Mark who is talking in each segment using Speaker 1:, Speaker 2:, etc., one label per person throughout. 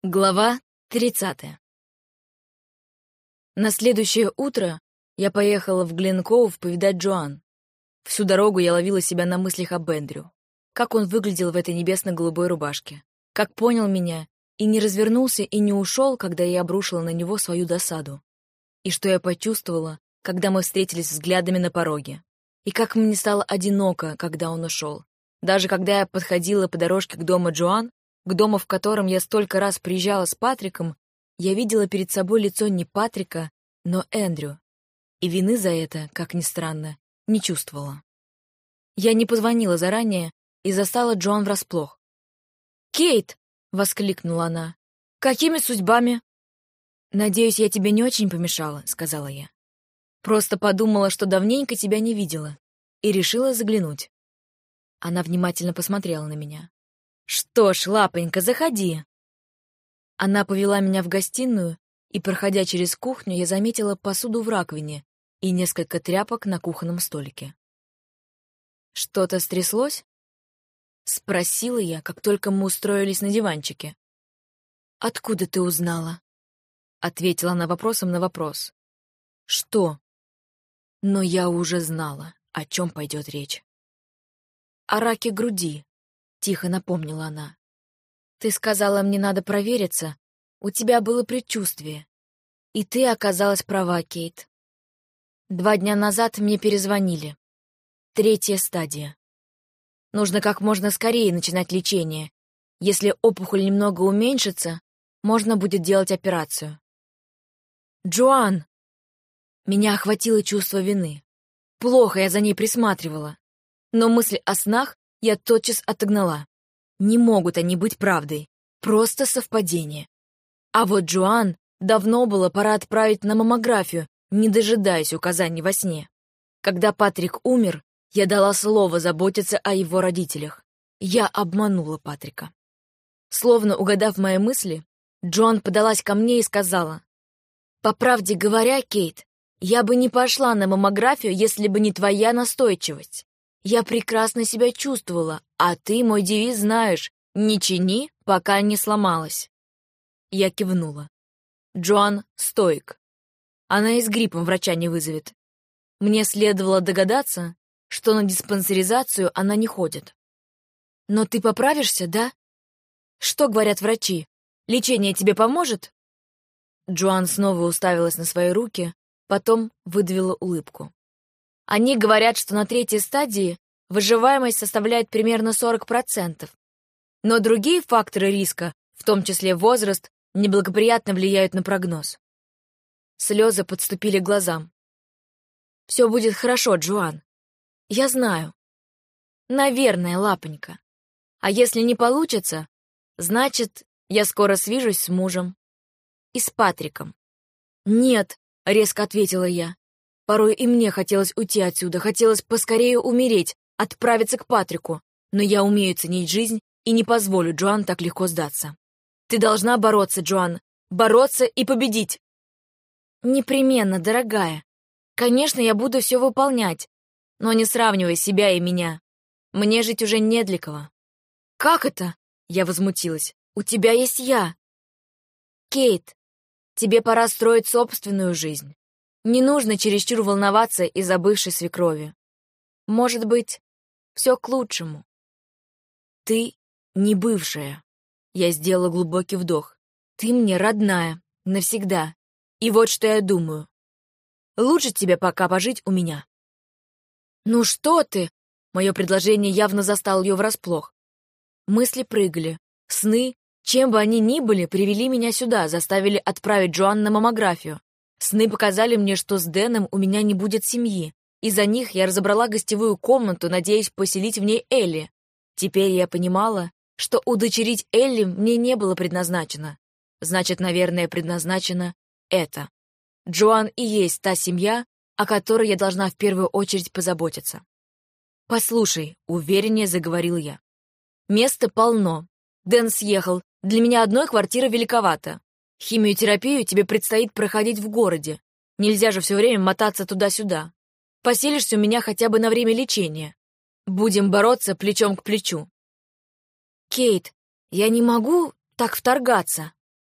Speaker 1: Глава 30. На следующее утро я поехала в Гленкоув повидать Джоан. Всю дорогу я ловила себя на мыслях об Эндрю. Как он выглядел в этой небесно-голубой рубашке. Как понял меня и не развернулся и не ушел, когда я обрушила на него свою досаду. И что я почувствовала, когда мы встретились взглядами на пороге. И как мне стало одиноко, когда он ушел. Даже когда я подходила по дорожке к дому Джоан, к дому, в котором я столько раз приезжала с Патриком, я видела перед собой лицо не Патрика, но Эндрю. И вины за это, как ни странно, не чувствовала. Я не позвонила заранее и застала Джоан врасплох. «Кейт!» — воскликнула она. «Какими судьбами?» «Надеюсь, я тебе не очень помешала», — сказала я. «Просто подумала, что давненько тебя не видела, и решила заглянуть». Она внимательно посмотрела на меня. «Что ж, лапонька, заходи». Она повела меня в гостиную, и, проходя через кухню, я заметила посуду в раковине и несколько тряпок на кухонном столике. «Что-то стряслось?» — спросила я, как только мы устроились на диванчике. «Откуда ты узнала?» — ответила она вопросом на вопрос. «Что?» Но я уже знала, о чем пойдет речь. «О раке груди», — тихо напомнила она. «Ты сказала, мне надо провериться. У тебя было предчувствие. И ты оказалась права, Кейт. 2 дня назад мне перезвонили. 3-я стадия. Нужно как можно скорее начинать лечение. Если опухоль немного уменьшится, можно будет делать операцию». «Джоан!» Меня охватило чувство вины. Плохо я за ней присматривала. Но мысль о снах я тотчас отогнала. Не могут они быть правдой. Просто совпадение. А вот Джоан давно было пора отправить на маммографию, не дожидаясь указаний во сне. Когда Патрик умер, я дала слово заботиться о его родителях. Я обманула Патрика. Словно угадав мои мысли, Джоан подалась ко мне и сказала: «По правде говоря, Кейт, я бы не пошла на маммографию, если бы не твоя настойчивость. Я прекрасно себя чувствовала, а ты, мой девиз, знаешь, не чини, пока не сломалась». Я кивнула. Джоан — стоик. Она и с гриппом врача не вызовет. Мне следовало догадаться, что на диспансеризацию она не ходит. «Но ты поправишься, да? Что говорят врачи? Лечение тебе поможет?» Джоан снова уставилась на свои руки, потом выдавила улыбку. «Они говорят, что на 3-й стадии выживаемость составляет примерно 40%. Но другие факторы риска, в том числе возраст, неблагоприятно влияют на прогноз». Слезы подступили к глазам. «Все будет хорошо, Джоан. Я знаю. Наверное, лапонька. А если не получится, значит, я скоро свяжусь с мужем. И с Патриком». «Нет», — резко ответила я. Порой и мне хотелось уйти отсюда, хотелось поскорее умереть, отправиться к Патрику, но я умею ценить жизнь и не позволю Джоан так легко сдаться. Ты должна бороться, Джоан, бороться и победить. Непременно, дорогая. Конечно, я буду все выполнять, но не сравнивай себя и меня. Мне жить уже не для кого. Как это? Я возмутилась. У тебя есть я. Кейт, тебе пора строить собственную жизнь. Не нужно чересчур волноваться из-за бывшей свекрови. Может быть, все к лучшему. Ты не бывшая. Я сделала глубокий вдох. Ты мне родная, навсегда. И вот что я думаю. Лучше тебе пока пожить у меня. Ну что ты? Мое предложение явно застало ее врасплох. Мысли прыгали. Сны, чем бы они ни были, привели меня сюда, заставили отправить Джоан на маммографию. Сны показали мне, что с Дэном у меня не будет семьи. Из-за них я разобрала гостевую комнату, надеясь поселить в ней Элли. Теперь я понимала, что удочерить Элли мне не было предназначено. Значит, наверное, предназначено это. Джоан и есть та семья, о которой я должна в первую очередь позаботиться. «Послушай», — увереннее заговорил я. «Места полно. Дэн съехал. Для меня одной квартиры великовато. Химиотерапию тебе предстоит проходить в городе. Нельзя же все время мотаться туда-сюда. Поселишься у меня хотя бы на время лечения. Будем бороться плечом к плечу». «Кейт, я не могу так вторгаться».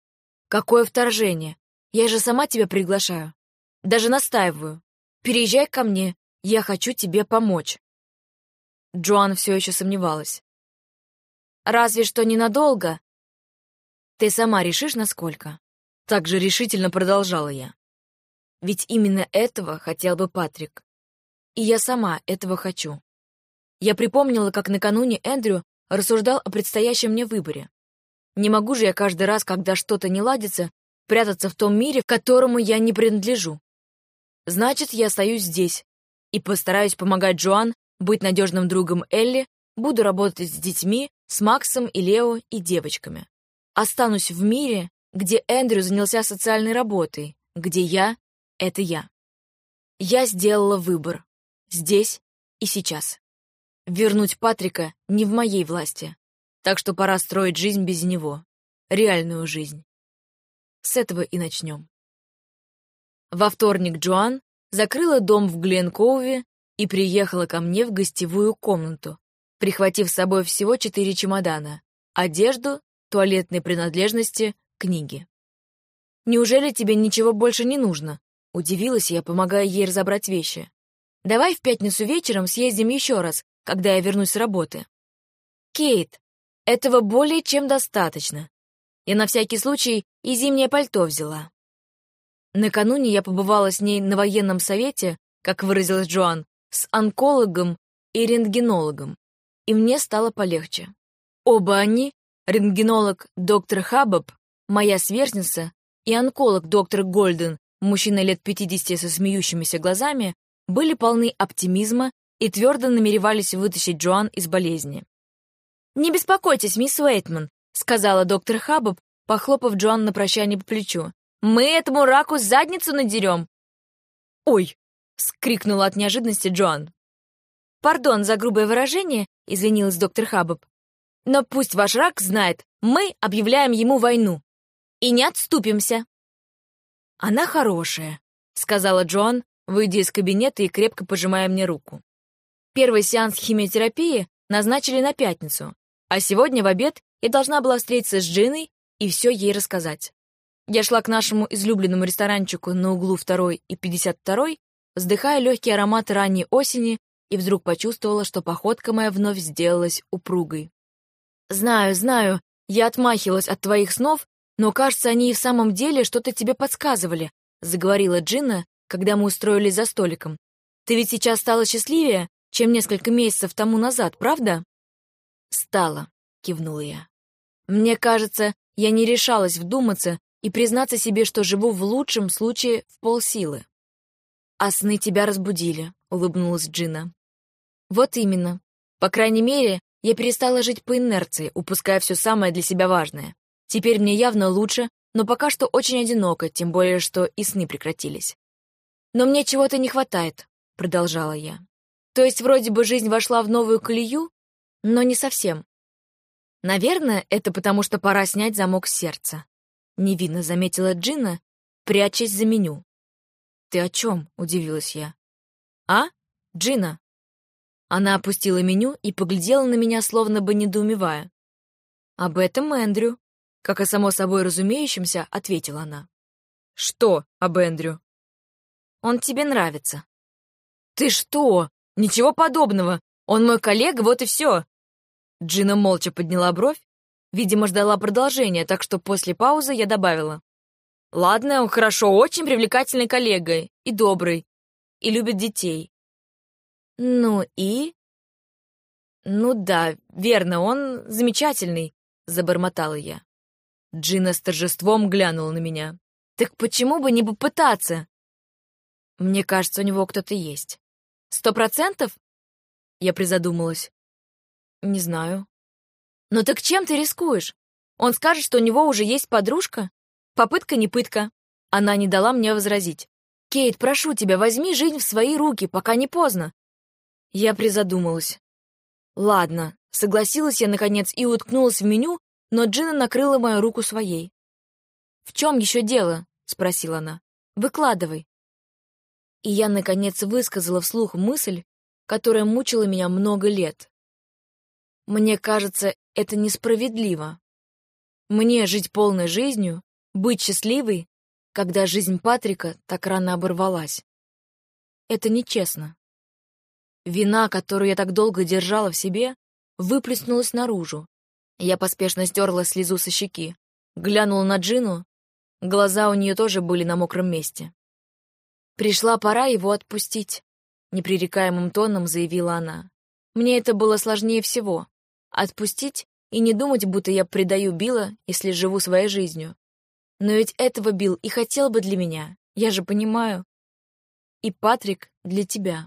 Speaker 1: Какое вторжение? Я же сама тебя приглашаю. Даже настаиваю. Переезжай ко мне, я хочу тебе помочь. Джоан все еще сомневалась. Разве что ненадолго. Ты сама решишь, насколько. Так же решительно продолжала я. Ведь именно этого хотел бы Патрик. И я сама этого хочу. Я припомнила, как накануне Эндрю рассуждал о предстоящем мне выборе. Не могу же я каждый раз, когда что-то не ладится, прятаться в том мире, к которому я не принадлежу. Значит, я остаюсь здесь и постараюсь помогать Джоан, быть надежным другом Элли, буду работать с детьми, с Максом и Лео и девочками. Останусь в мире, где Эндрю занялся социальной работой, где я — это я. Я сделала выбор. Здесь и сейчас. Вернуть Патрика не в моей власти, так что пора строить жизнь без него. Реальную жизнь. С этого и начнем. Во вторник Джоан закрыла дом в Гленкоуве и приехала ко мне в гостевую комнату, прихватив с собой всего 4 чемодана: одежду, туалетные принадлежности, книги. «Неужели тебе ничего больше не нужно?» — удивилась я, помогая ей разобрать вещи. «Давай в пятницу вечером съездим еще раз, когда я вернусь с работы». «Кейт, этого более чем достаточно. Я на всякий случай и зимнее пальто взяла». Накануне я побывала с ней на военном совете, как выразилась Джоан, с онкологом и рентгенологом, и мне стало полегче. Оба они, рентгенолог доктор Хаббоб, моя сверстница, и онколог доктор Голден, мужчина лет 50 со смеющимися глазами, были полны оптимизма и твердо намеревались вытащить Джоан из болезни. «Не беспокойтесь, мисс Уэйтман», — сказала доктор Хаббоб, похлопав Джоан на прощание по плечу. «Мы этому раку задницу надерем!» «Ой!» — скрикнула от неожиданности Джоан. «Пардон за грубое выражение», — извинилась доктор Хаббоб. «Но пусть ваш рак знает, мы объявляем ему войну. И не отступимся». «Она хорошая», — сказала Джоан, выйдя из кабинета и крепко пожимая мне руку. Первый сеанс химиотерапии назначили на пятницу, а сегодня в обед я должна была встретиться с Джиной и все ей рассказать. Я шла к нашему излюбленному ресторанчику на углу 2-й и 52-й, вздыхая легкие ароматы ранней осени, и вдруг почувствовала, что походка моя вновь сделалась упругой. «Знаю, знаю, я отмахивалась от твоих снов, но, кажется, они и в самом деле что-то тебе подсказывали», заговорила Джина, когда мы устроились за столиком. «Ты ведь сейчас стала счастливее, чем несколько месяцев тому назад, правда?» «Стала», — кивнула я. «Мне кажется, я не решалась вдуматься и признаться себе, что живу в лучшем случае в полсилы». «А сны тебя разбудили», — улыбнулась Джина. «Вот именно. По крайней мере, я перестала жить по инерции, упуская все самое для себя важное. Теперь мне явно лучше, но пока что очень одиноко, тем более, что и сны прекратились. Но мне чего-то не хватает», — продолжала я. «То есть вроде бы жизнь вошла в новую колею, но не совсем. Наверное, это потому, что пора снять замок с сердца», — невинно заметила Джина, прячась за меню. «Ты о чем?» — удивилась я. «А? Джина?» Она опустила меню и поглядела на меня, словно бы недоумевая. «Об этом Эндрю», — как о само собой разумеющемся, ответила она. «Что об Эндрю?» «Он тебе нравится». «Ты что? Ничего подобного. Он мой коллега, вот и все». Джина молча подняла бровь, видимо, ждала продолжения, так что после паузы я добавила. «Ладно, он хорошо, очень привлекательный коллега, и добрый, и любит детей». «Ну и?» «Ну да, верно, он замечательный», — забормотала я. Джина с торжеством глянула на меня. «Так почему бы не попытаться?» «Мне кажется, у него кто-то есть». 100%? Я призадумалась. «Не знаю». «Ну так чем ты рискуешь? Он скажет, что у него уже есть подружка? Попытка не пытка». Она не дала мне возразить. «Кейт, прошу тебя, возьми жизнь в свои руки, пока не поздно». Я призадумалась. «Ладно», согласилась я, наконец, и уткнулась в меню, но Джина накрыла мою руку своей. «В чем еще дело?» — спросила она. «Выкладывай». И я, наконец, высказала вслух мысль, которая мучила меня много лет. Мне кажется, это несправедливо. Мне жить полной жизнью, Быть счастливой, когда жизнь Патрика так рано оборвалась. Это нечестно. Вина, которую я так долго держала в себе, выплеснулась наружу. Я поспешно стерла слезу со щеки, глянула на Джину, глаза у нее тоже были на мокром месте. «Пришла пора его отпустить», — непререкаемым тоном заявила она. «Мне это было сложнее всего — отпустить и не думать, будто я предаю Билла, если живу своей жизнью. Но ведь этого Билл и хотел бы для меня, я же понимаю. И Патрик для тебя».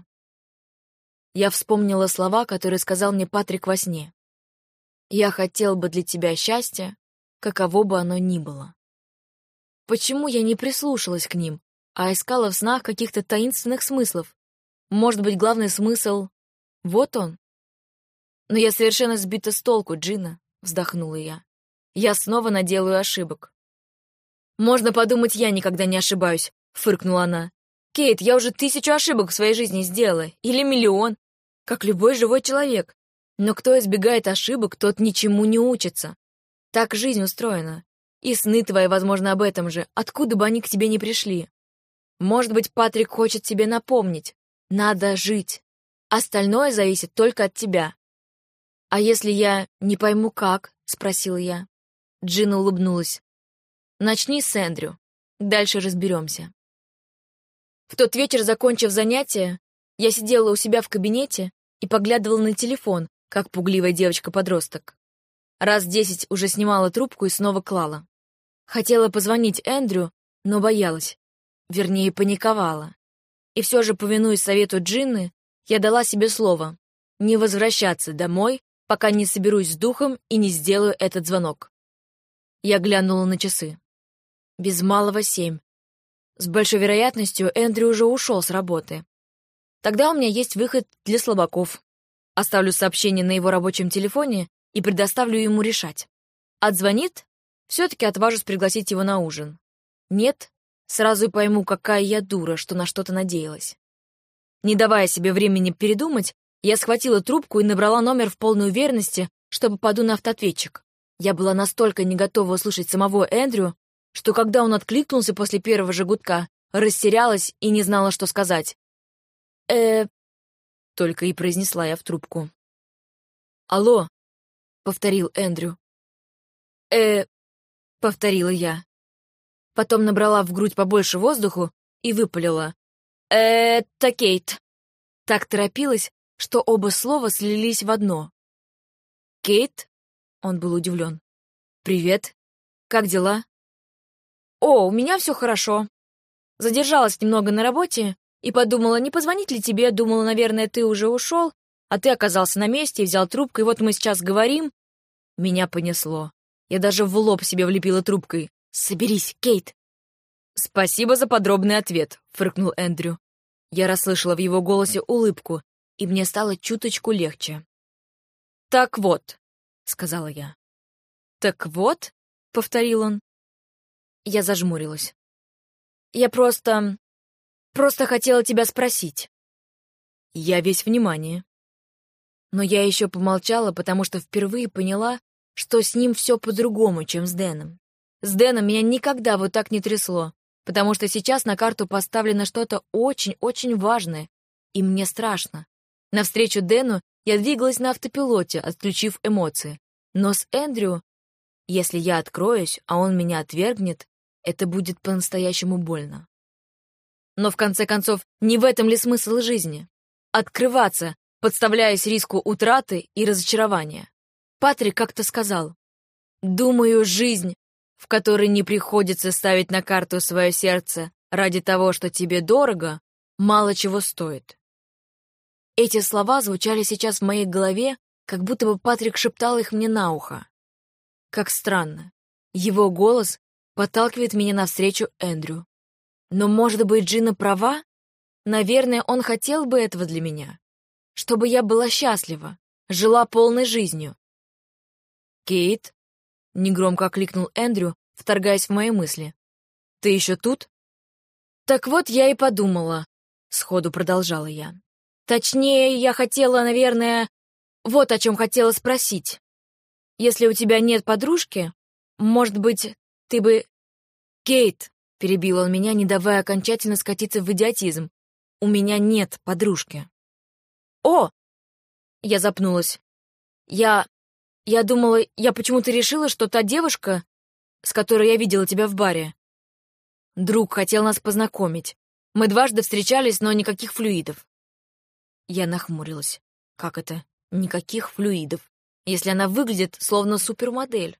Speaker 1: Я вспомнила слова, которые сказал мне Патрик во сне. «Я хотел бы для тебя счастья, каково бы оно ни было». Почему я не прислушалась к ним, а искала в снах каких-то таинственных смыслов? Может быть, главный смысл — вот он? Но я совершенно сбита с толку, Джина, — вздохнула я. Я снова наделаю ошибок. «Можно подумать, я никогда не ошибаюсь», — фыркнула она. «Кейт, я уже 1000 ошибок в своей жизни сделала, или 1 000 000, как любой живой человек. Но кто избегает ошибок, тот ничему не учится. Так жизнь устроена. И сны твои, возможно, об этом же, откуда бы они к тебе не пришли. Может быть, Патрик хочет тебе напомнить. Надо жить. Остальное зависит только от тебя». «А если я не пойму, как?» — спросила я. Джина улыбнулась. «Начни с Эндрю. Дальше разберемся». В тот вечер, закончив занятие, я сидела у себя в кабинете и поглядывала на телефон, как пугливая девочка-подросток. Раз 10 уже снимала трубку и снова клала. Хотела позвонить Эндрю, но боялась. Вернее, паниковала. И все же, повинуясь совету Джинны, я дала себе слово не возвращаться домой, пока не соберусь с духом и не сделаю этот звонок. Я глянула на часы. Без малого 7. С большой вероятностью Эндрю уже ушел с работы. Тогда у меня есть выход для слабаков. Оставлю сообщение на его рабочем телефоне и предоставлю ему решать. Отзвонит? Все-таки отважусь пригласить его на ужин. Нет? Сразу и пойму, какая я дура, что на что-то надеялась. Не давая себе времени передумать, я схватила трубку и набрала номер в полной уверенности, что попаду на автоответчик. Я была настолько не готова услышать самого Эндрю, что когда он откликнулся после первого же гудка, растерялась и не знала, что сказать. Только и произнесла я в трубку. «Алло», — повторил Эндрю. Повторила я. Потом набрала в грудь побольше воздуху и выпалила. «Это Кейт». Так торопилась, что оба слова слились в одно. «Кейт?» — он был удивлен. «Привет. Как дела?» «О, у меня все хорошо. Задержалась немного на работе и подумала, не позвонить ли тебе, думала, наверное, ты уже ушел, а ты оказался на месте и взял трубку, и вот мы сейчас говорим». Меня понесло. Я даже в лоб себе влепила трубкой. «Соберись, Кейт!» «Спасибо за подробный ответ», — фыркнул Эндрю. Я расслышала в его голосе улыбку, и мне стало чуточку легче. «Так вот», — сказала я. «Так вот», — повторил он. Я зажмурилась. «Я просто хотела тебя спросить». Я весь внимание. Но я еще помолчала, потому что впервые поняла, что с ним все по-другому, чем с Дэном. С Дэном меня никогда вот так не трясло, потому что сейчас на карту поставлено что-то очень-очень важное, и мне страшно. Навстречу Дэну я двигалась на автопилоте, отключив эмоции. Но с Эндрю, если я откроюсь, а он меня отвергнет, это будет по-настоящему больно. Но в конце концов, не в этом ли смысл жизни? Открываться, подставляясь риску утраты и разочарования. Патрик как-то сказал: «Думаю, жизнь, в которой не приходится ставить на карту свое сердце ради того, что тебе дорого, мало чего стоит». Эти слова звучали сейчас в моей голове, как будто бы Патрик шептал их мне на ухо. Как странно. Его голос подталкивает меня навстречу Эндрю. Но, может быть, Джина права? Наверное, он хотел бы этого для меня. Чтобы я была счастлива, жила полной жизнью. «Кейт?» — негромко окликнул Эндрю, вторгаясь в мои мысли. «Ты еще тут?» «Так вот я и подумала», — сходу продолжала я. «Точнее, я хотела, наверное, вот о чем хотела спросить. Если у тебя нет подружки, может быть, ты бы «Кейт!» — перебил он меня, не давая окончательно скатиться в идиотизм. «У меня нет подружки». «О!» — я запнулась. «Я думала, я почему-то решила, что та девушка, с которой я видела тебя в баре. Друг хотел нас познакомить. Мы дважды встречались, но никаких флюидов». Я нахмурилась. Как это? Никаких флюидов? Если она выглядит словно супермодель.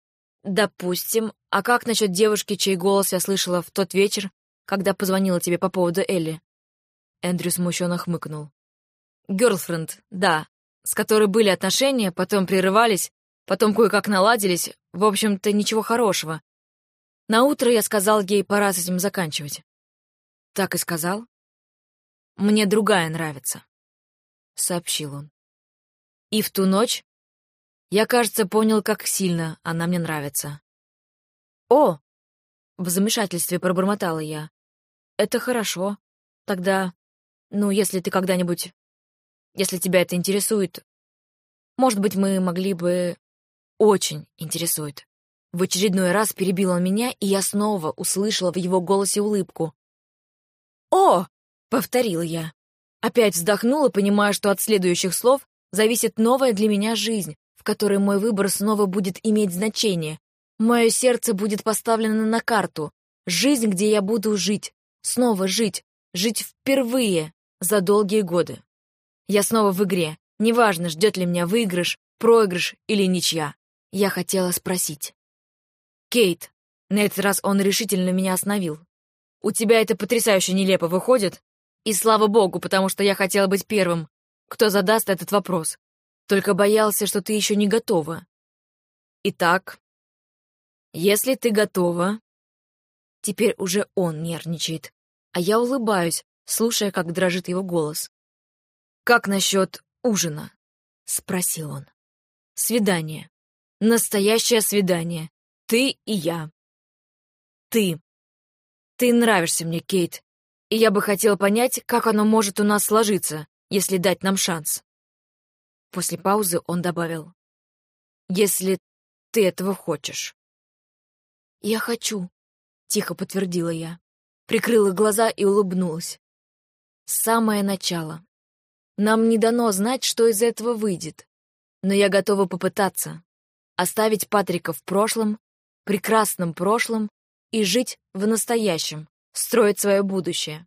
Speaker 1: Допустим. А как насчет девушки, чей голос я слышала в тот вечер, когда позвонила тебе по поводу Элли? Эндрю смущенно хмыкнул. Гёрлфренд, да, с которой были отношения, потом прерывались, потом кое-как наладились. В общем-то, ничего хорошего. Наутро я сказал ей, пора с этим заканчивать. Так и сказал. «Мне другая нравится», — сообщил он. И в ту ночь я, кажется, понял, как сильно она мне нравится. «О!» — в замешательстве пробормотала я. «Это хорошо. Тогда, если ты когда-нибудь... Если тебя это интересует, может быть, мы могли бы...» «Очень интересует». В очередной раз перебил он меня, и я снова услышала в его голосе улыбку. «О!» — повторила я. Опять вздохнула, понимая, что от следующих слов зависит новая для меня жизнь, в которой мой выбор снова будет иметь значение. Мое сердце будет поставлено на карту. Жизнь, где я буду жить. Снова жить. Жить впервые за долгие годы. Я снова в игре. Неважно, ждет ли меня выигрыш, проигрыш или ничья. Я хотела спросить. «Кейт», на этот раз он решительно меня остановил. «У тебя это потрясающе нелепо выходит. И слава богу, потому что я хотела быть первым, кто задаст этот вопрос. Только боялся, что ты еще не готова. Итак, если ты готова...» Теперь уже он нервничает, а я улыбаюсь, слушая, как дрожит его голос. «Как насчет ужина?» — спросил он. «Свидание. Настоящее свидание. Ты и я. Ты. Ты нравишься мне, Кейт, и я бы хотел понять, как оно может у нас сложиться, если дать нам шанс». После паузы он добавил. «Если ты этого хочешь». «Я хочу», — тихо подтвердила я. Прикрыла глаза и улыбнулась. Самое начало. Нам не дано знать, что из этого выйдет. Но я готова попытаться. Оставить Патрика в прошлом, прекрасном прошлом, и жить в настоящем, строить свое будущее.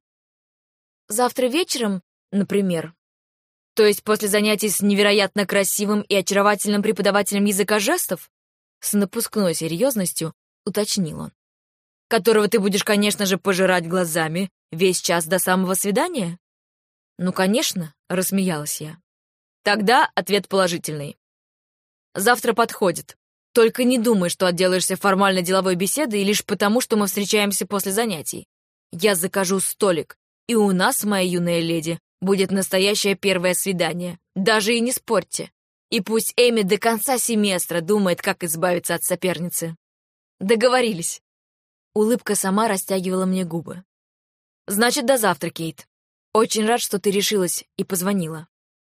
Speaker 1: Завтра вечером, например. То есть после занятий с невероятно красивым и очаровательным преподавателем языка жестов? С напускной серьезностью уточнил он. Которого ты будешь, конечно же, пожирать глазами весь час до самого свидания? Ну, конечно, рассмеялась я. Тогда ответ положительный. Завтра подходит. Только не думай, что отделаешься формальной деловой беседой лишь потому, что мы встречаемся после занятий. Я закажу столик, и у нас, моя юная леди, будет настоящее первое свидание. Даже и не спорьте. И пусть Эми до конца семестра думает, как избавиться от соперницы. Договорились. Улыбка сама растягивала мне губы. Значит, до завтра, Кейт. Очень рад, что ты решилась и позвонила.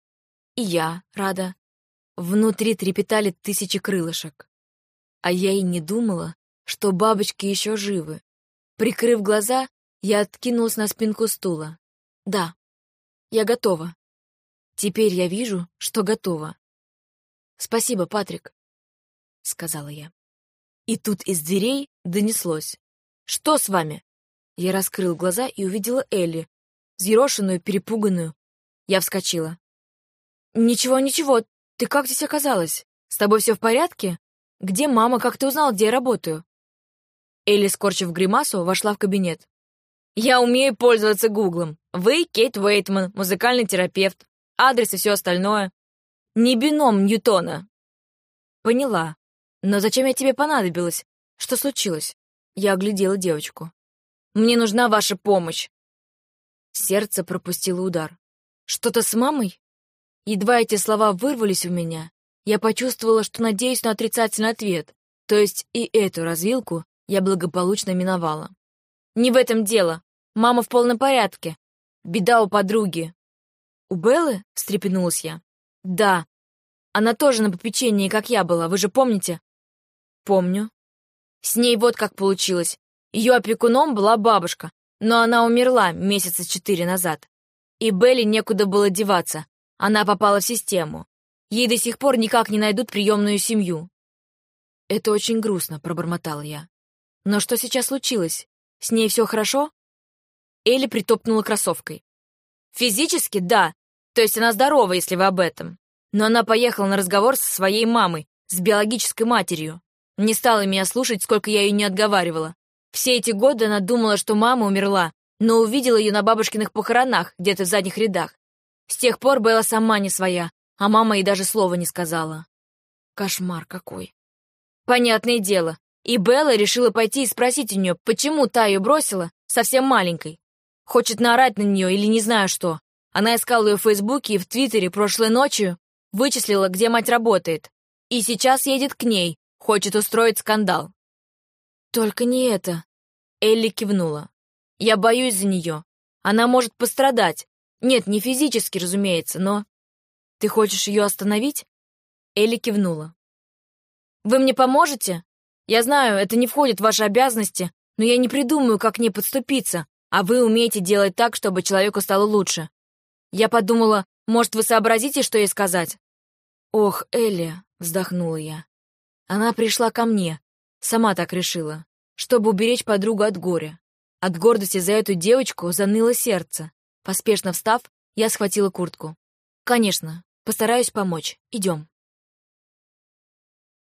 Speaker 1: И я рада. Внутри трепетали тысячи крылышек. А я и не думала, что бабочки еще живы. Прикрыв глаза, я откинулась на спинку стула. Да, я готова. Теперь я вижу, что готова. «Спасибо, Патрик», — сказала я. И тут из дверей донеслось. «Что с вами?» Я раскрыл глаза и увидела Элли, взъерошенную, перепуганную. Я вскочила. «Ничего, ничего, ты как здесь оказалась? С тобой все в порядке? Где мама? Как ты узнал, где я работаю?» Элли, скорчив гримасу, вошла в кабинет. «Я умею пользоваться Гуглом. Вы Кейт Уэйтман, музыкальный терапевт. Адрес и все остальное. Не бином Ньютона». «Поняла. Но зачем я тебе понадобилась? Что случилось?» Я оглядела девочку. «Мне нужна ваша помощь». Сердце пропустило удар. «Что-то с мамой?» Едва эти слова вырвались у меня, я почувствовала, что надеюсь на отрицательный ответ, то есть и эту развилку я благополучно миновала. «Не в этом дело. Мама в полном порядке. Беда у подруги». «У Беллы?» — встрепенулась я. «Да. Она тоже на попечении, как я была, вы же помните?» «Помню». «С ней вот как получилось. Ее опекуном была бабушка, но она умерла месяца 4 назад. И Белли некуда было деваться, она попала в систему. Ей до сих пор никак не найдут приемную семью. «Это очень грустно», — пробормотала я. «Но что сейчас случилось? С ней все хорошо?» Элли притопнула кроссовкой. «Физически, да. То есть она здорова, если вы об этом. Но она поехала на разговор со своей мамой, с биологической матерью. Не стала меня слушать, сколько я ее не отговаривала. Все эти годы она думала, что мама умерла, но увидела ее на бабушкиных похоронах, где-то в задних рядах. С тех пор Белла сама не своя, а мама ей даже слова не сказала. Кошмар какой. Понятное дело. И Белла решила пойти и спросить у нее, почему та ее бросила, совсем маленькой. Хочет наорать на нее или не знаю что. Она искала ее в Фейсбуке и в Твиттере прошлой ночью, вычислила, где мать работает. И сейчас едет к ней, хочет устроить скандал. «Только не это», — Элли кивнула. «Я боюсь за нее. Она может пострадать. Нет, не физически, разумеется, но...» «Ты хочешь ее остановить?» Элли кивнула. «Вы мне поможете? Я знаю, это не входит в ваши обязанности, но я не придумаю, как к ней подступиться, а вы умеете делать так, чтобы человеку стало лучше. Я подумала, может, вы сообразите, что ей сказать?» «Ох, Элли», — вздохнула я. «Она пришла ко мне, сама так решила, чтобы уберечь подругу от горя. От гордости за эту девочку заныло сердце. Поспешно встав, я схватила куртку. «Конечно, постараюсь помочь. Идем».